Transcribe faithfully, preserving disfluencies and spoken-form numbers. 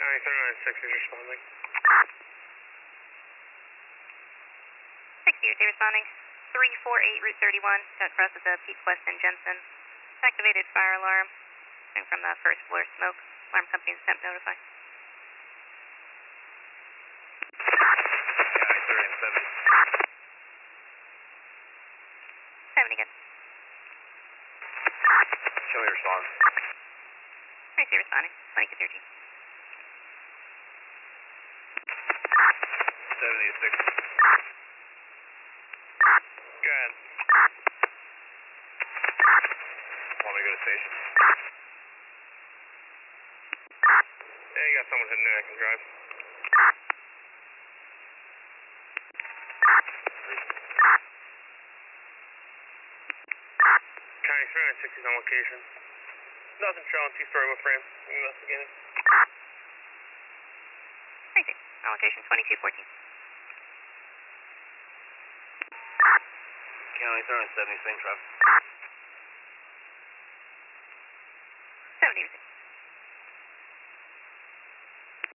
County thirty-nine six is responding. sixty is responding. three four eight Route thirty-one, got across at the Peak West and Jensen. Activated fire alarm. Coming from the first floor smoke. Alarm company is attempt notify. County thirty-nine seventy. seventy again. Show me response. thirty-two responding. twenty-two thirteen. seventy-six. Go ahead. Want me to go to station? Yeah, you got someone heading there. I can drive. County thirty-nine six is on location. Nothing showing two-story wood frame. Investigating. thirty-two. On location twenty-two fourteen. County thirty-nine seventy, same traffic. seventy.